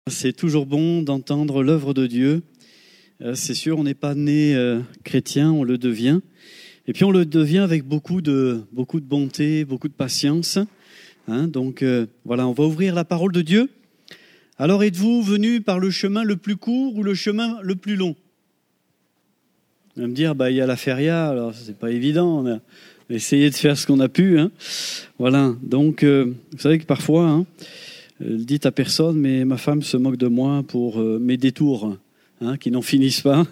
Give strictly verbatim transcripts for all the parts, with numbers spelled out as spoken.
C'est toujours bon d'entendre l'œuvre de Dieu. Euh, c'est sûr, on n'est pas né euh, chrétien, on le devient. Et puis on le devient avec beaucoup de, beaucoup de bonté, beaucoup de patience. Hein, donc euh, voilà, on va ouvrir la parole de Dieu. Alors êtes-vous venus par le chemin le plus court ou le chemin le plus long ? On va me dire, bah, il y a la feria, alors c'est pas évident, on a essayé de faire ce qu'on a pu. Hein. Voilà, donc euh, vous savez que parfois... Hein, Euh, le dites à personne, mais ma femme se moque de moi pour euh, mes détours hein, qui n'en finissent pas,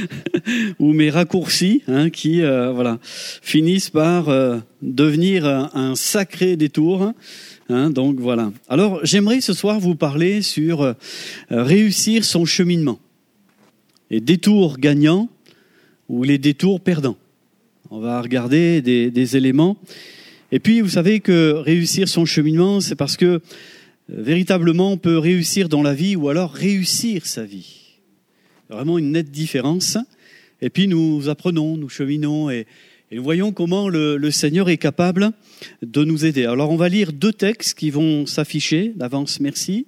ou mes raccourcis hein, qui euh, voilà, finissent par euh, devenir un, un sacré détour. Hein, donc voilà. Alors j'aimerais ce soir vous parler sur euh, réussir son cheminement. Les détours gagnants ou les détours perdants. On va regarder des, des éléments. Et puis vous savez que réussir son cheminement, c'est parce que véritablement, on peut réussir dans la vie ou alors réussir sa vie. Vraiment une nette différence. Et puis nous apprenons, nous cheminons et, et nous voyons comment le, le Seigneur est capable de nous aider. Alors on va lire deux textes qui vont s'afficher, d'avance merci.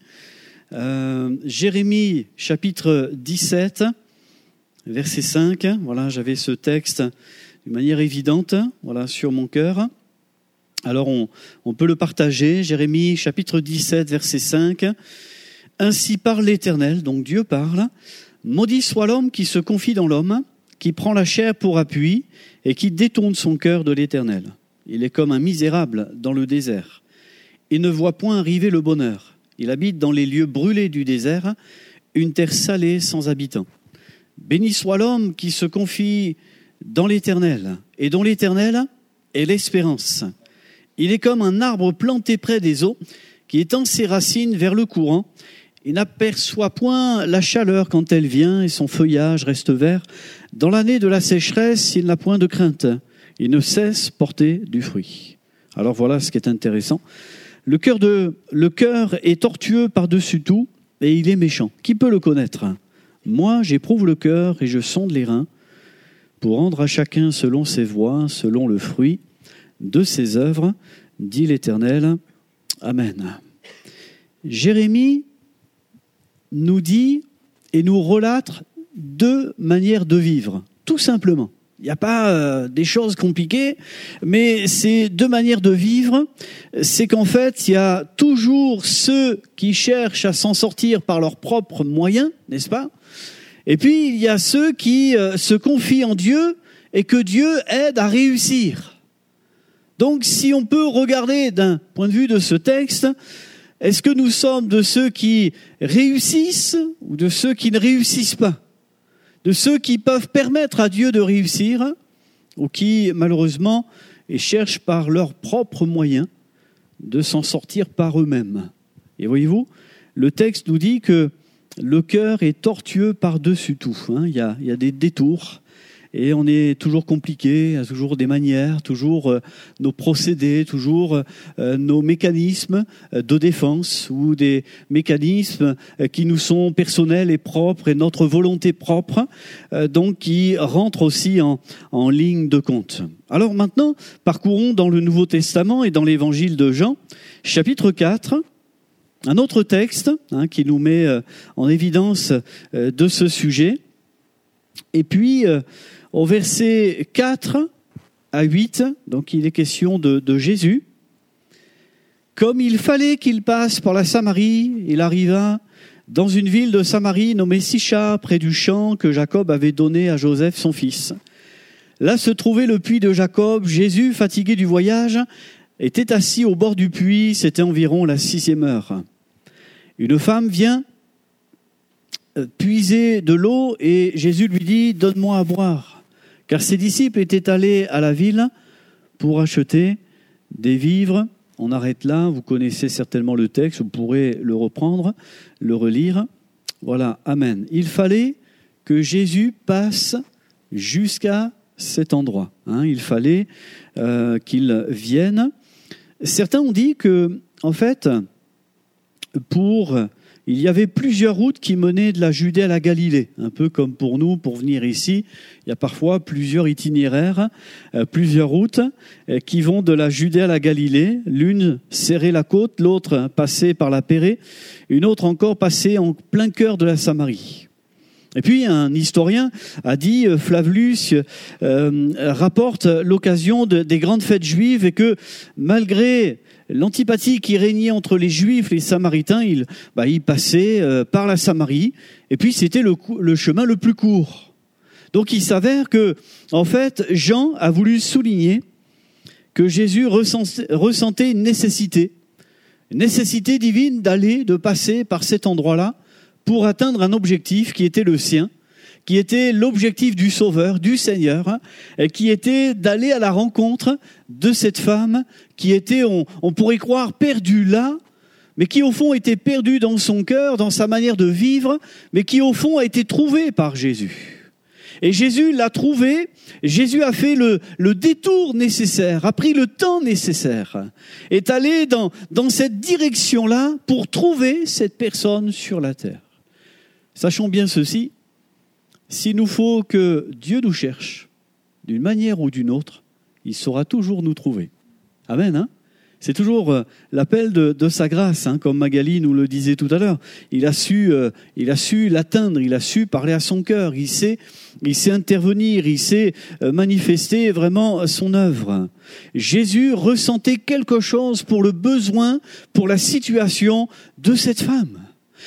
Euh, Jérémie chapitre dix-sept, verset cinq. Voilà, j'avais ce texte d'une manière évidente, voilà, sur mon cœur. Alors on, on peut le partager, Jérémie chapitre dix-sept, verset cinq. « Ainsi parle l'Éternel », donc Dieu parle, « Maudit soit l'homme qui se confie dans l'homme, qui prend la chair pour appui et qui détourne son cœur de l'Éternel. Il est comme un misérable dans le désert. Il ne voit point arriver le bonheur. Il habite dans les lieux brûlés du désert, une terre salée sans habitants. Béni soit l'homme qui se confie dans l'Éternel et dont l'Éternel est l'espérance. Il est comme un arbre planté près des eaux, qui étend ses racines vers le courant. Il n'aperçoit point la chaleur quand elle vient, et son feuillage reste vert. Dans l'année de la sécheresse, il n'a point de crainte. Il ne cesse porter du fruit. » Alors voilà ce qui est intéressant. Le cœur, de, le cœur est tortueux par-dessus tout, et il est méchant. Qui peut le connaître ? Moi, j'éprouve le cœur et je sonde les reins, pour rendre à chacun selon ses voies, selon le fruit de ses œuvres, dit l'Éternel. Amen. Jérémie nous dit et nous relate deux manières de vivre, tout simplement. Il n'y a pas euh, des choses compliquées, mais c'est deux manières de vivre. C'est qu'en fait, il y a toujours ceux qui cherchent à s'en sortir par leurs propres moyens, n'est-ce pas ? Et puis, il y a ceux qui euh, se confient en Dieu et que Dieu aide à réussir. Donc, si on peut regarder d'un point de vue de ce texte, est-ce que nous sommes de ceux qui réussissent ou de ceux qui ne réussissent pas ? De ceux qui peuvent permettre à Dieu de réussir ou qui, malheureusement, cherchent par leurs propres moyens de s'en sortir par eux-mêmes. Et voyez-vous, le texte nous dit que le cœur est tortueux par-dessus tout. Hein. Il y a, il y a des détours. Et on est toujours compliqué, il y a toujours des manières, toujours euh, nos procédés, toujours euh, nos mécanismes euh, de défense ou des mécanismes euh, qui nous sont personnels et propres et notre volonté propre, euh, donc qui rentrent aussi en, en ligne de compte. Alors maintenant, parcourons dans le Nouveau Testament et dans l'Évangile de Jean, chapitre quatre, un autre texte hein, qui nous met euh, en évidence euh, de ce sujet. Et puis... Euh, Au verset quatre à huit, donc il est question de, de Jésus. « Comme il fallait qu'il passe par la Samarie, il arriva dans une ville de Samarie nommée Sychar, près du champ que Jacob avait donné à Joseph son fils. Là se trouvait le puits de Jacob. Jésus, fatigué du voyage, était assis au bord du puits. C'était environ la sixième heure. Une femme vient puiser de l'eau et Jésus lui dit « Donne-moi à boire ». Car ses disciples étaient allés à la ville pour acheter des vivres. On arrête là, vous connaissez certainement le texte, vous pourrez le reprendre, le relire. Voilà, amen. Il fallait que Jésus passe jusqu'à cet endroit. Hein, il fallait euh, qu'il vienne. Certains ont dit que, en fait, pour il y avait plusieurs routes qui menaient de la Judée à la Galilée. Un peu comme pour nous, pour venir ici, il y a parfois plusieurs itinéraires, euh, plusieurs routes euh, qui vont de la Judée à la Galilée. L'une serrait la côte, l'autre passait par la Pérée, une autre encore passait en plein cœur de la Samarie. Et puis un historien a dit, Flavius euh, rapporte l'occasion de, des grandes fêtes juives et que malgré l'antipathie qui régnait entre les Juifs et les Samaritains, il, bah, il passait euh, par la Samarie, et puis c'était le, le chemin le plus court. Donc il s'avère que, en fait, Jean a voulu souligner que Jésus ressentait, ressentait une nécessité, une nécessité divine d'aller, de passer par cet endroit-là pour atteindre un objectif qui était le sien, qui était l'objectif du Sauveur, du Seigneur, et qui était d'aller à la rencontre de cette femme qui était, on, on pourrait croire, perdue là, mais qui au fond était perdue dans son cœur, dans sa manière de vivre, mais qui au fond a été trouvée par Jésus. Et Jésus l'a trouvée, Jésus a fait le, le détour nécessaire, a pris le temps nécessaire, est allé dans, dans cette direction-là pour trouver cette personne sur la terre. Sachons bien ceci, s'il nous faut que Dieu nous cherche, d'une manière ou d'une autre, il saura toujours nous trouver. Amen, hein ? C'est toujours euh, l'appel de, de sa grâce, hein, comme Magali nous le disait tout à l'heure. Il a su, euh, il a su l'atteindre, il a su parler à son cœur, il sait, il sait intervenir, il sait euh, manifester vraiment son œuvre. Jésus ressentait quelque chose pour le besoin, pour la situation de cette femme.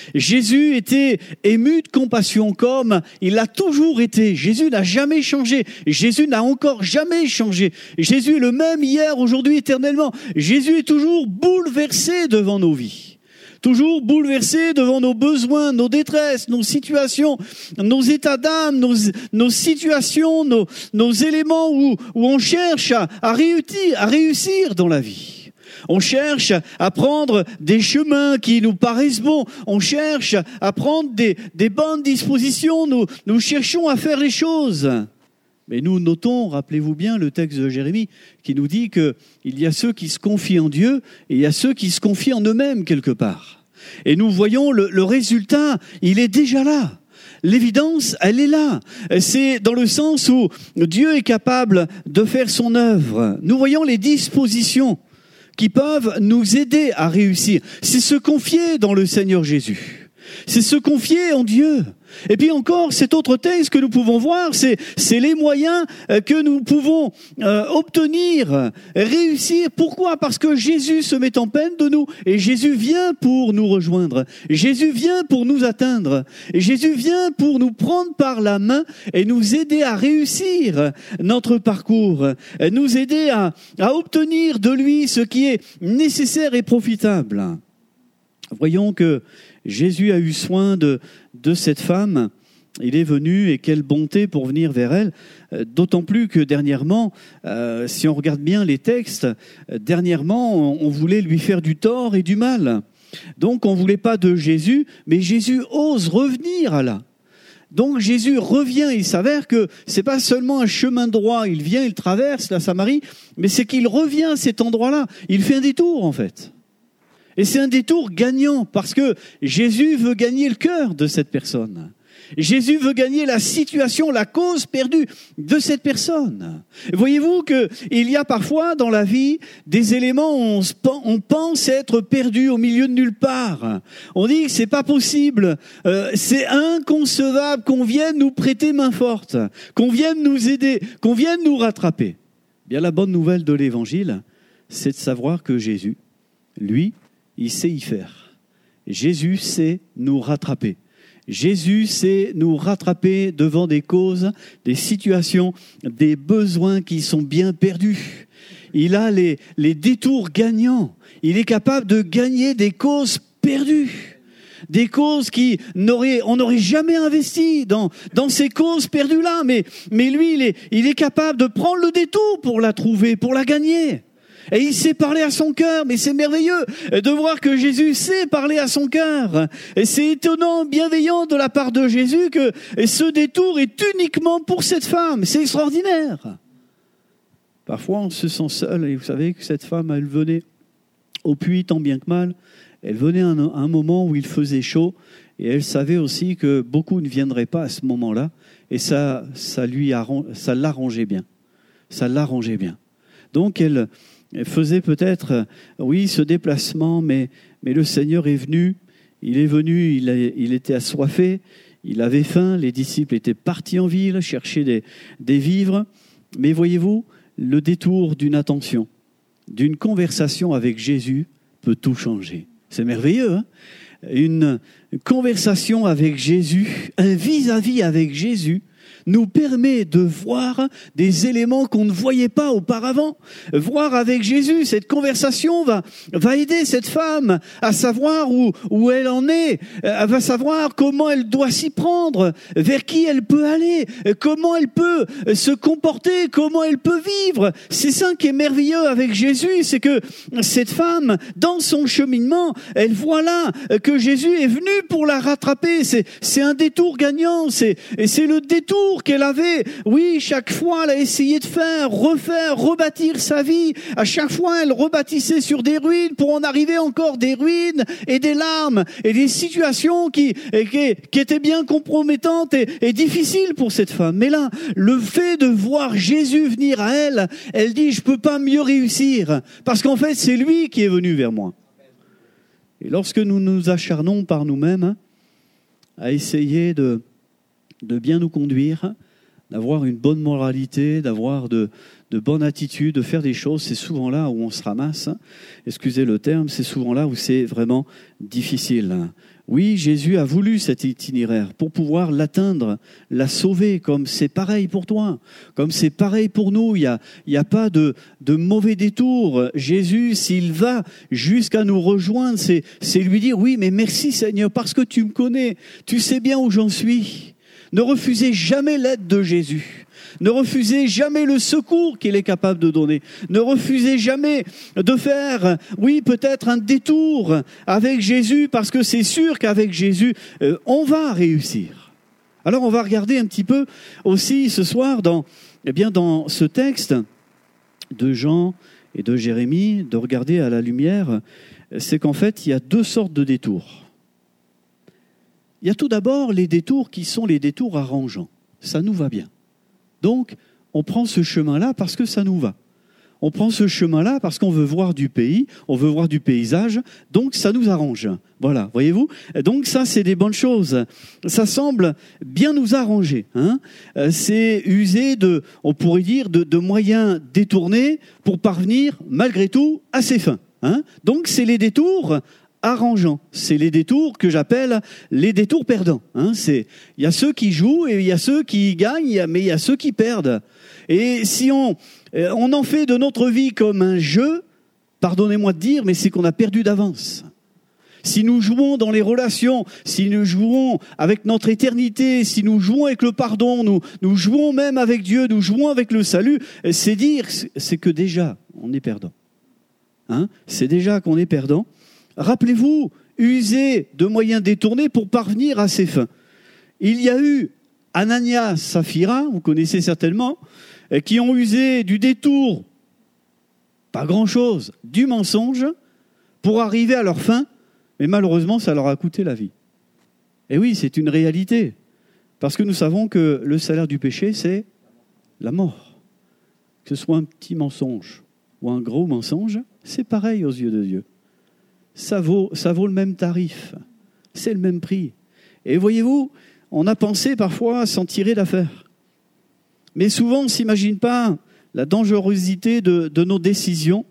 Jésus était ému de compassion comme il l'a toujours été. Jésus n'a jamais changé. Jésus n'a encore jamais changé. Jésus est le même hier, aujourd'hui, éternellement. Jésus est toujours bouleversé devant nos vies. Toujours bouleversé devant nos besoins, nos détresses, nos situations, nos états d'âme, nos, nos situations, nos, nos éléments où, où on cherche à, à, réussir, à réussir dans la vie. On cherche à prendre des chemins qui nous paraissent bons. On cherche à prendre des, des bonnes dispositions. Nous, nous cherchons à faire les choses. Mais nous notons, rappelez-vous bien, le texte de Jérémie qui nous dit qu'il y a ceux qui se confient en Dieu et il y a ceux qui se confient en eux-mêmes quelque part. Et nous voyons le, le résultat, il est déjà là. L'évidence, elle est là. C'est dans le sens où Dieu est capable de faire son œuvre. Nous voyons les dispositions qui peuvent nous aider à réussir. C'est se confier dans le Seigneur Jésus. C'est se confier en Dieu. Et puis encore, cet autre texte que nous pouvons voir, c'est, c'est les moyens que nous pouvons euh, obtenir, réussir. Pourquoi ? Parce que Jésus se met en peine de nous et Jésus vient pour nous rejoindre. Jésus vient pour nous atteindre. Et Jésus vient pour nous prendre par la main et nous aider à réussir notre parcours, nous aider à, à obtenir de lui ce qui est nécessaire et profitable. Voyons que Jésus a eu soin de, de cette femme. Il est venu et quelle bonté pour venir vers elle. D'autant plus que dernièrement, euh, si on regarde bien les textes, dernièrement, on, on voulait lui faire du tort et du mal. Donc on ne voulait pas de Jésus, mais Jésus ose revenir à là. Donc Jésus revient, il s'avère que c'est pas seulement un chemin droit, il vient, il traverse la Samarie, mais c'est qu'il revient à cet endroit-là. Il fait un détour en fait. Et c'est un détour gagnant parce que Jésus veut gagner le cœur de cette personne. Jésus veut gagner la situation, la cause perdue de cette personne. Voyez-vous qu'il y a parfois dans la vie des éléments où on, se, on pense être perdu au milieu de nulle part. On dit que c'est pas possible, euh, c'est inconcevable qu'on vienne nous prêter main forte, qu'on vienne nous aider, qu'on vienne nous rattraper. Bien, la bonne nouvelle de l'Évangile, c'est de savoir que Jésus, lui, il sait y faire. Jésus sait nous rattraper. Jésus sait nous rattraper devant des causes, des situations, des besoins qui sont bien perdus. Il a les, les détours gagnants. Il est capable de gagner des causes perdues. Des causes qui n'auraient, on n'aurait jamais investi dans, dans ces causes perdues-là. Mais, mais lui, il est, il est capable de prendre le détour pour la trouver, pour la gagner. Et il sait parler à son cœur, mais c'est merveilleux de voir que Jésus sait parler à son cœur. Et c'est étonnant, bienveillant de la part de Jésus que ce détour est uniquement pour cette femme. C'est extraordinaire. Parfois, on se sent seul et vous savez que cette femme, elle venait au puits tant bien que mal. elle venait à un, un moment où il faisait chaud, et elle savait aussi que beaucoup ne viendraient pas à ce moment-là, et ça, ça, lui arrange, ça l'arrangeait bien. Ça l'arrangeait bien. Donc elle, elle faisait peut-être, oui, ce déplacement, mais, mais le Seigneur est venu, il est venu, il, a, il était assoiffé, il avait faim, les disciples étaient partis en ville chercher des, des vivres, mais voyez-vous, le détour d'une attention, d'une conversation avec Jésus peut tout changer. C'est merveilleux, hein ? Une conversation avec Jésus, un vis-à-vis avec Jésus, nous permet de voir des éléments qu'on ne voyait pas auparavant. Voir avec Jésus, cette conversation va, va aider cette femme à savoir où, où elle en est. Elle va savoir comment elle doit s'y prendre, vers qui elle peut aller, comment elle peut se comporter, comment elle peut vivre. C'est ça qui est merveilleux avec Jésus, c'est que cette femme, dans son cheminement, elle voit là que Jésus est venu pour la rattraper. C'est, c'est un détour gagnant, c'est, et c'est le détour qu'elle avait, oui, chaque fois elle a essayé de faire, refaire, rebâtir sa vie. À chaque fois elle rebâtissait sur des ruines pour en arriver encore des ruines et des larmes et des situations qui, qui, qui étaient bien compromettantes et, et difficiles pour cette femme. Mais là, le fait de voir Jésus venir à elle, elle dit, je peux pas mieux réussir parce qu'en fait c'est lui qui est venu vers moi. Et lorsque nous nous acharnons par nous-mêmes à essayer de de bien nous conduire, d'avoir une bonne moralité, d'avoir de, de bonnes attitudes, de faire des choses, c'est souvent là où on se ramasse. Excusez le terme, c'est souvent là où c'est vraiment difficile. Oui, Jésus a voulu cet itinéraire pour pouvoir l'atteindre, la sauver, comme c'est pareil pour toi, comme c'est pareil pour nous. Il n'y a, il y a pas de, de mauvais détour. Jésus, s'il va jusqu'à nous rejoindre, c'est, c'est lui dire, oui, mais merci Seigneur, parce que tu me connais, tu sais bien où j'en suis. Ne refusez jamais l'aide de Jésus. Ne refusez jamais le secours qu'il est capable de donner. Ne refusez jamais de faire, oui, peut-être un détour avec Jésus, parce que c'est sûr qu'avec Jésus, euh, on va réussir. Alors, on va regarder un petit peu aussi ce soir dans, eh bien, dans ce texte de Jean et de Jérémie, de regarder à la lumière, c'est qu'en fait, il y a deux sortes de détours. Il y a tout d'abord les détours qui sont les détours arrangeants. Ça nous va bien. Donc, on prend ce chemin-là parce que ça nous va. On prend ce chemin-là parce qu'on veut voir du pays, on veut voir du paysage, donc ça nous arrange. Voilà, voyez-vous ? Donc ça, c'est des bonnes choses. Ça semble bien nous arranger. Hein ? C'est user de, on pourrait dire, de, de moyens détournés pour parvenir, malgré tout, à ses fins. Hein ? Donc, c'est les détours arrangeants. C'est les détours que j'appelle les détours perdants. Hein, c'est, il y a ceux qui jouent et il y a ceux qui gagnent, mais il y a ceux qui perdent. Et si on, on en fait de notre vie comme un jeu, pardonnez-moi de dire, mais c'est qu'on a perdu d'avance. Si nous jouons dans les relations, si nous jouons avec notre éternité, si nous jouons avec le pardon, nous, nous jouons même avec Dieu, nous jouons avec le salut, c'est dire, c'est que déjà, on est perdant. Hein, c'est déjà qu'on est perdant. Rappelez-vous, user de moyens détournés pour parvenir à ses fins. Il y a eu Ananias, Saphira, vous connaissez certainement, qui ont usé du détour, pas grand-chose, du mensonge, pour arriver à leur fin, mais malheureusement, ça leur a coûté la vie. Et oui, c'est une réalité, parce que nous savons que le salaire du péché, c'est la mort. Que ce soit un petit mensonge ou un gros mensonge, c'est pareil aux yeux de Dieu. Ça vaut, ça vaut le même tarif, c'est le même prix. Et voyez-vous, on a pensé parfois s'en tirer d'affaire. Mais souvent, on ne s'imagine pas la dangerosité de, de nos décisions,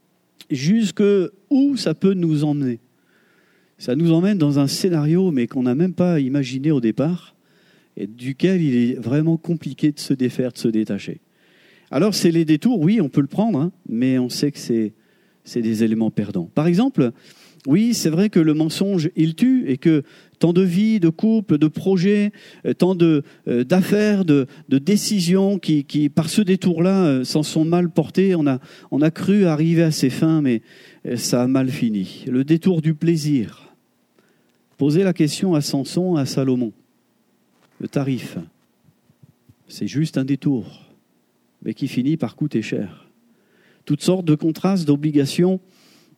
jusqu'où ça peut nous emmener. Ça nous emmène dans un scénario, mais qu'on n'a même pas imaginé au départ, et duquel il est vraiment compliqué de se défaire, de se détacher. Alors, c'est les détours, oui, on peut le prendre, hein, mais on sait que c'est, c'est des éléments perdants. Par exemple, oui, c'est vrai que le mensonge, il tue, et que tant de vies, de couples, de projets, tant de, euh, d'affaires, de, de décisions qui, qui, par ce détour-là, euh, s'en sont mal portées. On a, on a cru arriver à ses fins, mais euh, ça a mal fini. Le détour du plaisir. Posez la question à Samson, à Salomon. Le tarif, c'est juste un détour, mais qui finit par coûter cher. Toutes sortes de contrastes, d'obligations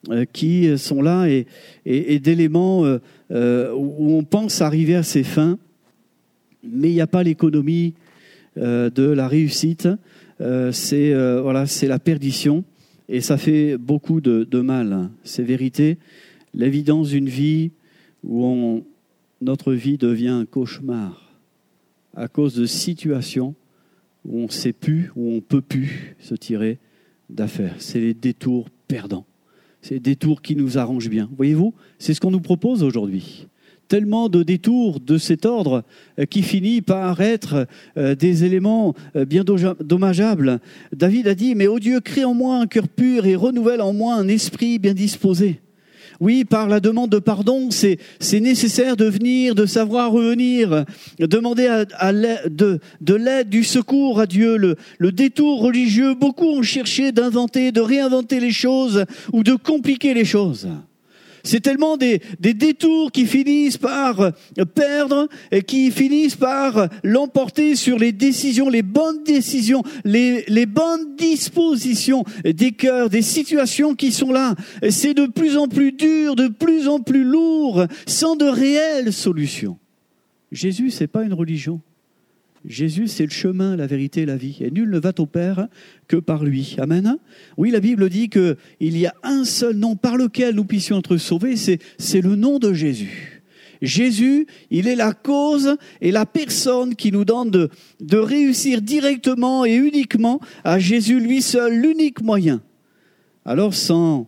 euh, qui sont là et, et, et d'éléments euh, euh, où on pense arriver à ses fins, mais il n'y a pas l'économie euh, de la réussite. Euh, c'est, euh, voilà, c'est la perdition et ça fait beaucoup de, de mal. C'est vérité. L'évidence d'une vie où on, notre vie devient un cauchemar à cause de situations où on ne sait plus, où on ne peut plus se tirer d'affaires. C'est les détours perdants. C'est des détours qui nous arrangent bien. Voyez-vous, c'est ce qu'on nous propose aujourd'hui. Tellement de détours de cet ordre euh, qui finit par être euh, des éléments euh, bien dommageables. David a dit, mais ô Dieu, crée en moi un cœur pur et renouvelle en moi un esprit bien disposé. Oui, par la demande de pardon, c'est, c'est nécessaire de venir, de savoir revenir, demander à, à l'aide, de, de l'aide, du secours à Dieu. Le, le détour religieux, beaucoup ont cherché d'inventer, de réinventer les choses ou de compliquer les choses. C'est tellement des, des détours qui finissent par perdre et qui finissent par l'emporter sur les décisions, les bonnes décisions, les, les bonnes dispositions des cœurs, des situations qui sont là. C'est de plus en plus dur, de plus en plus lourd, sans de réelles solutions. Jésus, c'est pas une religion. Jésus, c'est le chemin, la vérité et la vie. Et nul ne va au Père que par lui. Amen. Oui, la Bible dit qu'il y a un seul nom par lequel nous puissions être sauvés, c'est, c'est le nom de Jésus. Jésus, il est la cause et la personne qui nous donne de, de réussir directement et uniquement à Jésus, lui seul, l'unique moyen. Alors, sans,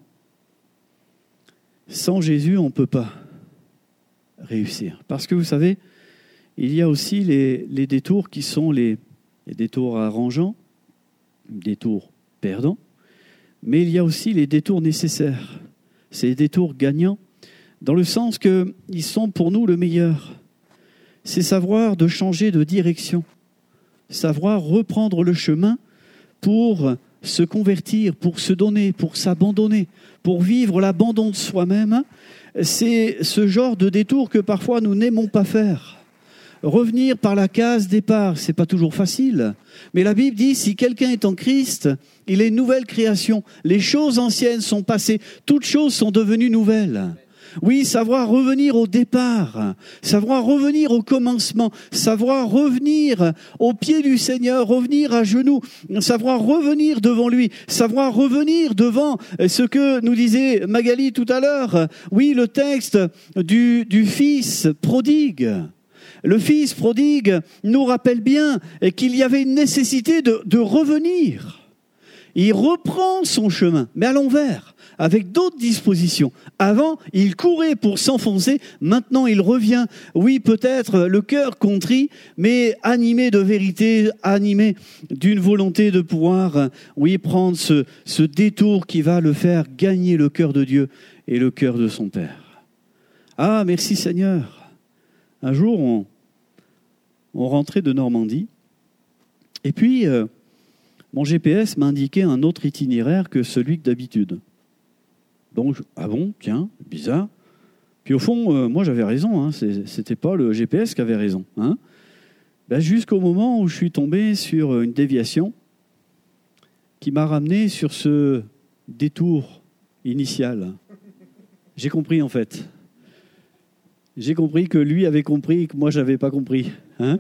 sans Jésus, on ne peut pas réussir. Parce que vous savez, il y a aussi les, les détours qui sont les, les détours arrangeants, les détours perdants, mais il y a aussi les détours nécessaires. C'est les détours gagnants, dans le sens qu'ils sont pour nous le meilleur. C'est savoir de changer de direction, savoir reprendre le chemin pour se convertir, pour se donner, pour s'abandonner, pour vivre l'abandon de soi-même. C'est ce genre de détour que parfois nous n'aimons pas faire. Revenir par la case départ, c'est pas toujours facile. Mais la Bible dit, si quelqu'un est en Christ, il est une nouvelle création. Les choses anciennes sont passées, toutes choses sont devenues nouvelles. Oui, savoir revenir au départ, savoir revenir au commencement, savoir revenir au pied du Seigneur, revenir à genoux, savoir revenir devant lui, savoir revenir devant ce que nous disait Magali tout à l'heure. Oui, le texte du, du fils prodigue. Le fils prodigue nous rappelle bien qu'il y avait une nécessité de, de revenir. Il reprend son chemin, mais à l'envers, avec d'autres dispositions. Avant, il courait pour s'enfoncer, maintenant il revient. Oui, peut-être le cœur contrit, mais animé de vérité, animé d'une volonté de pouvoir, oui, prendre ce, ce détour qui va le faire gagner le cœur de Dieu et le cœur de son Père. Ah, merci Seigneur. Un jour, on, on rentrait de Normandie, et puis euh, mon G P S m'a indiqué un autre itinéraire que celui que d'habitude. Donc, ah bon, tiens, bizarre. Puis au fond, euh, moi j'avais raison, hein, c'est, c'était pas le G P S qui avait raison. Hein. Ben, jusqu'au moment où je suis tombé sur une déviation qui m'a ramené sur ce détour initial. J'ai compris en fait. J'ai compris que lui avait compris et que moi, je n'avais pas compris. Hein.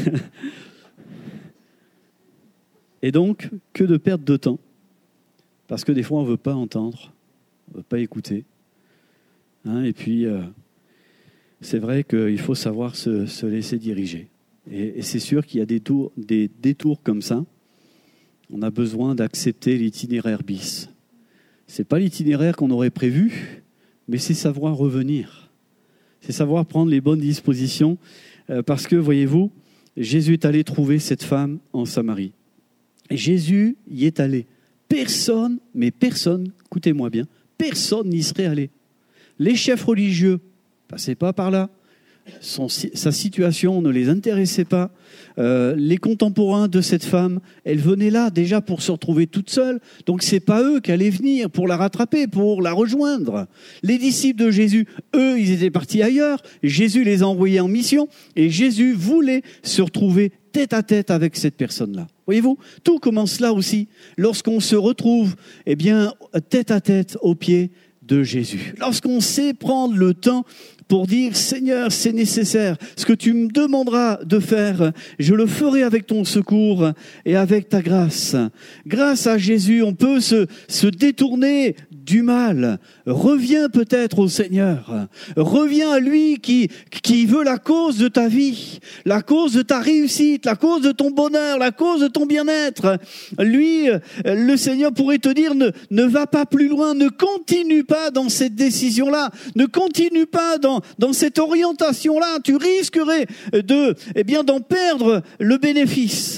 Et donc, que de perte de temps. Parce que des fois, on ne veut pas entendre, on ne veut pas écouter. Hein, et puis, euh, c'est vrai qu'il faut savoir se, se laisser diriger. Et, et c'est sûr qu'il y a des, tours, des détours comme ça. On a besoin d'accepter l'itinéraire bis. Ce n'est pas l'itinéraire qu'on aurait prévu, mais c'est savoir revenir. C'est savoir prendre les bonnes dispositions, euh, parce que, voyez-vous, Jésus est allé trouver cette femme en Samarie. Et Jésus y est allé. Personne, mais personne, écoutez-moi bien, personne n'y serait allé. Les chefs religieux passaient pas par là. Son, sa situation ne les intéressait pas. Euh, les contemporains de cette femme, elle venait là déjà pour se retrouver toute seule. Donc c'est pas eux qui allaient venir pour la rattraper, pour la rejoindre. Les disciples de Jésus, eux, ils étaient partis ailleurs. Jésus les a envoyés en mission et Jésus voulait se retrouver tête à tête avec cette personne-là. Voyez-vous, tout commence là aussi. Lorsqu'on se retrouve, eh bien, tête à tête au pied de Jésus. Lorsqu'on sait prendre le temps pour dire « Seigneur, c'est nécessaire, ce que tu me demanderas de faire, je le ferai avec ton secours et avec ta grâce. » Grâce à Jésus, on peut se, se détourner du mal. Reviens peut-être au Seigneur. Reviens à lui qui, qui veut la cause de ta vie, la cause de ta réussite, la cause de ton bonheur, la cause de ton bien-être. Lui, le Seigneur pourrait te dire ne, ne va pas plus loin, ne continue pas dans cette décision-là, ne continue pas dans, dans cette orientation-là, tu risquerais de, eh bien, d'en perdre le bénéfice.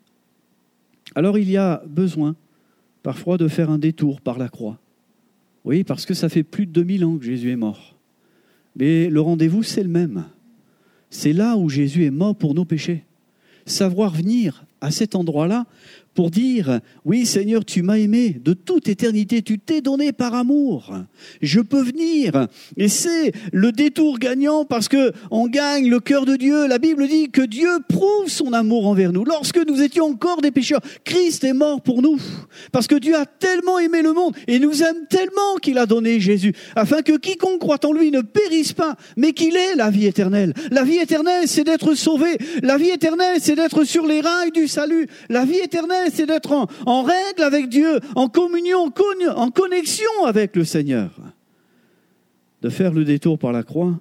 Alors il y a besoin parfois de faire un détour par la croix. Oui, parce que ça fait plus de deux mille ans que Jésus est mort. Mais le rendez-vous, c'est le même. C'est là où Jésus est mort pour nos péchés. Savoir venir à cet endroit-là pour dire « Oui, Seigneur, tu m'as aimé de toute éternité, tu t'es donné par amour. Je peux venir. » Et c'est le détour gagnant parce qu'on gagne le cœur de Dieu. La Bible dit que Dieu prouve son amour envers nous. Lorsque nous étions encore des pécheurs, Christ est mort pour nous. Parce que Dieu a tellement aimé le monde et nous aime tellement qu'il a donné Jésus, afin que quiconque croit en lui ne périsse pas, mais qu'il ait la vie éternelle. La vie éternelle, c'est d'être sauvé. La vie éternelle, c'est d'être sur les rails du salut. La vie éternelle, c'est d'être en, en règle avec Dieu, en communion, en, con, en connexion avec le Seigneur. De faire le détour par la croix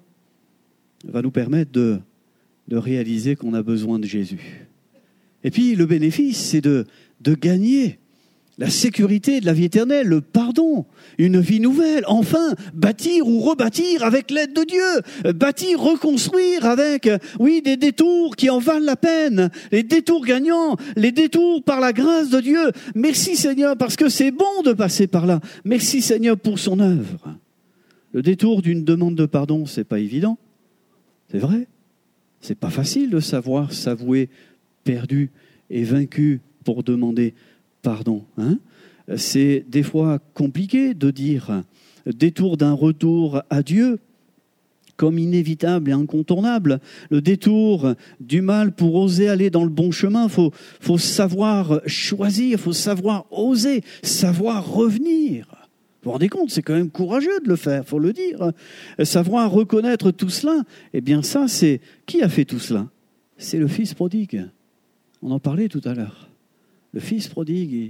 va nous permettre de, de réaliser qu'on a besoin de Jésus. Et puis le bénéfice, c'est de, de gagner la sécurité de la vie éternelle, le pardon, une vie nouvelle, enfin, bâtir ou rebâtir avec l'aide de Dieu, bâtir, reconstruire avec, oui, des détours qui en valent la peine, les détours gagnants, les détours par la grâce de Dieu. Merci Seigneur, parce que c'est bon de passer par là. Merci Seigneur pour son œuvre. Le détour d'une demande de pardon, c'est pas évident, c'est vrai. C'est pas facile de savoir s'avouer perdu et vaincu pour demander pardon. Hein? C'est des fois compliqué de dire détour d'un retour à Dieu comme inévitable et incontournable. Le détour du mal pour oser aller dans le bon chemin, il faut, faut savoir choisir, il faut savoir oser, savoir revenir. Vous vous rendez compte, c'est quand même courageux de le faire, il faut le dire. Savoir reconnaître tout cela, eh bien ça, c'est... Qui a fait tout cela? C'est le Fils prodigue. On en parlait tout à l'heure. Le Fils prodigue, il...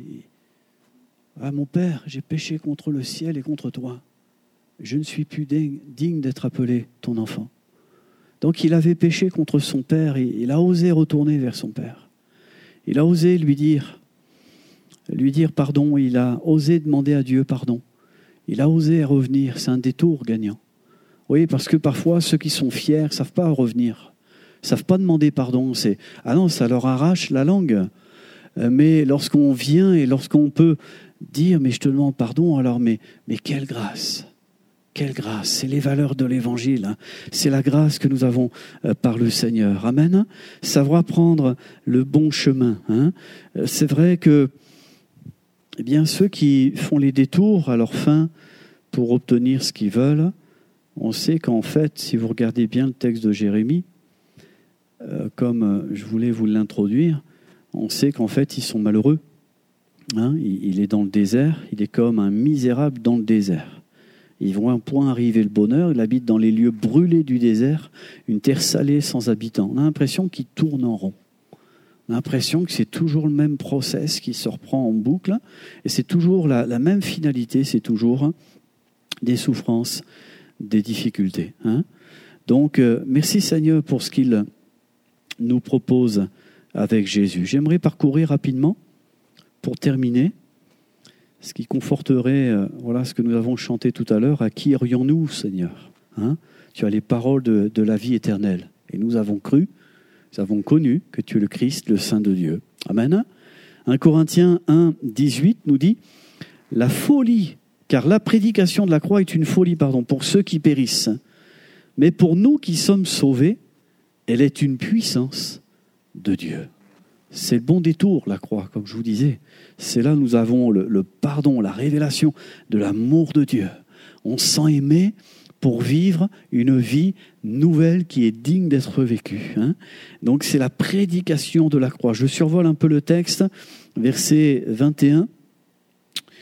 ah, mon Père, j'ai péché contre le ciel et contre toi. Je ne suis plus digne d'être appelé ton enfant. Donc il avait péché contre son Père, et il a osé retourner vers son Père. Il a osé lui dire, lui dire pardon, il a osé demander à Dieu pardon. Il a osé revenir, c'est un détour gagnant. Oui, parce que parfois ceux qui sont fiers ne savent pas revenir, ne savent pas demander pardon. C'est, ah non, ça leur arrache la langue. Mais lorsqu'on vient et lorsqu'on peut dire « mais je te demande pardon », alors mais, mais quelle grâce, quelle grâce, c'est les valeurs de l'Évangile, hein. C'est la grâce que nous avons euh, par le Seigneur. Amen. Savoir prendre le bon chemin. Hein. C'est vrai que eh bien, ceux qui font les détours à leur fin pour obtenir ce qu'ils veulent, on sait qu'en fait, si vous regardez bien le texte de Jérémie, euh, comme euh, je voulais vous l'introduire, on sait qu'en fait, ils sont malheureux. Hein, il est dans le désert, il est comme un misérable dans le désert. Ils vont à un point arriver le bonheur, il habite dans les lieux brûlés du désert, une terre salée sans habitants. On a l'impression qu'il tourne en rond. On a l'impression que c'est toujours le même process qui se reprend en boucle, et c'est toujours la, la même finalité, c'est toujours des souffrances, des difficultés. Hein. Donc, euh, merci Seigneur pour ce qu'il nous propose avec Jésus. J'aimerais parcourir rapidement, pour terminer, ce qui conforterait euh, voilà, ce que nous avons chanté tout à l'heure. À qui irions-nous, Seigneur? Hein? Tu as les paroles de, de la vie éternelle. Et nous avons cru, nous avons connu que tu es le Christ, le Saint de Dieu. Amen. un Corinthiens un, dix-huit nous dit « La folie, car la prédication de la croix est une folie pardon, pour ceux qui périssent. Mais pour nous qui sommes sauvés, elle est une puissance de Dieu. » C'est le bon détour, la croix, comme je vous disais. C'est là où nous avons le, le pardon, la révélation de l'amour de Dieu. On se sent aimé pour vivre une vie nouvelle qui est digne d'être vécue. Hein. Donc c'est la prédication de la croix. Je survole un peu le texte, verset vingt et un.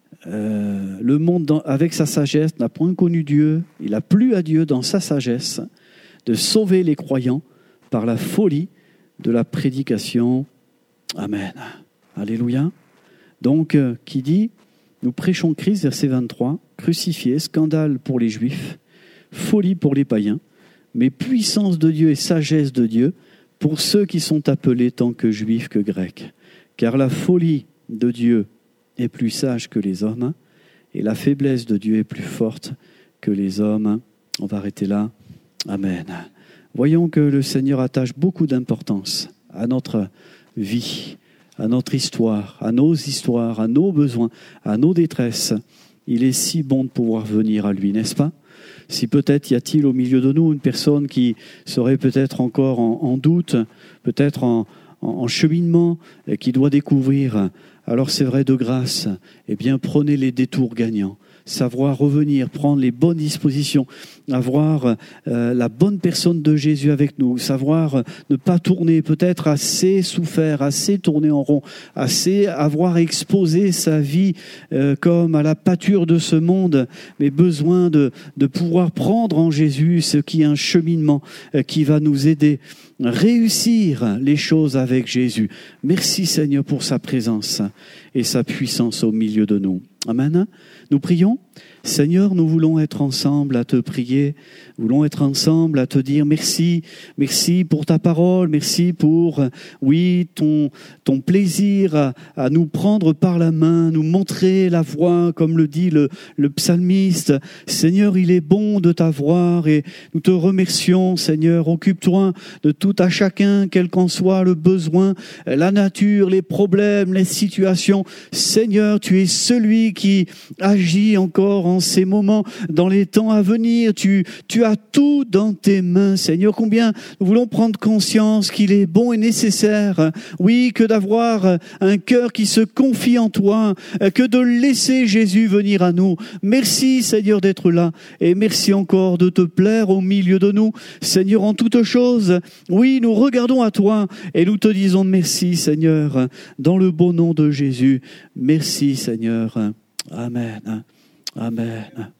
Euh, le monde, dans, avec sa sagesse, n'a point connu Dieu. Il a plu à Dieu dans sa sagesse de sauver les croyants par la folie de la prédication. Amen. Alléluia. Donc, euh, qui dit, nous prêchons Christ, verset vingt-trois, crucifié, scandale pour les Juifs, folie pour les païens, mais puissance de Dieu et sagesse de Dieu pour ceux qui sont appelés tant que Juifs que Grecs. Car la folie de Dieu est plus sage que les hommes, et la faiblesse de Dieu est plus forte que les hommes. On va arrêter là. Amen. Voyons que le Seigneur attache beaucoup d'importance à notre vie, à notre histoire, à nos histoires, à nos besoins, à nos détresses. Il est si bon de pouvoir venir à lui, n'est-ce pas ? Si peut-être y a-t-il au milieu de nous une personne qui serait peut-être encore en, en doute, peut-être en, en, en cheminement, et qui doit découvrir, alors c'est vrai de grâce, eh bien prenez les détours gagnants. Savoir revenir, prendre les bonnes dispositions, avoir euh, la bonne personne de Jésus avec nous, savoir euh, ne pas tourner, peut-être assez souffert, assez tourner en rond, assez avoir exposé sa vie euh, comme à la pâture de ce monde, mais besoin de, de pouvoir prendre en Jésus ce qui est un cheminement euh, qui va nous aider à réussir les choses avec Jésus. Merci Seigneur pour sa présence et sa puissance au milieu de nous. Amen. Nous prions. Seigneur, nous voulons être ensemble à te prier, nous voulons être ensemble à te dire merci, merci pour ta parole, merci pour, oui, ton, ton plaisir à, à nous prendre par la main, nous montrer la voie, comme le dit le, le psalmiste. Seigneur, il est bon de t'avoir et nous te remercions, Seigneur. Occupe-toi de tout à chacun, quel qu'en soit le besoin, la nature, les problèmes, les situations. Seigneur, tu es celui qui agit encore en ces moments, dans les temps à venir. Tu, tu as tout dans tes mains, Seigneur. Combien nous voulons prendre conscience qu'il est bon et nécessaire, oui, que d'avoir un cœur qui se confie en toi, que de laisser Jésus venir à nous. Merci, Seigneur, d'être là. Et merci encore de te plaire au milieu de nous. Seigneur, en toutes choses, oui, nous regardons à toi et nous te disons merci, Seigneur, dans le beau nom de Jésus. Merci, Seigneur. Amen. Amen.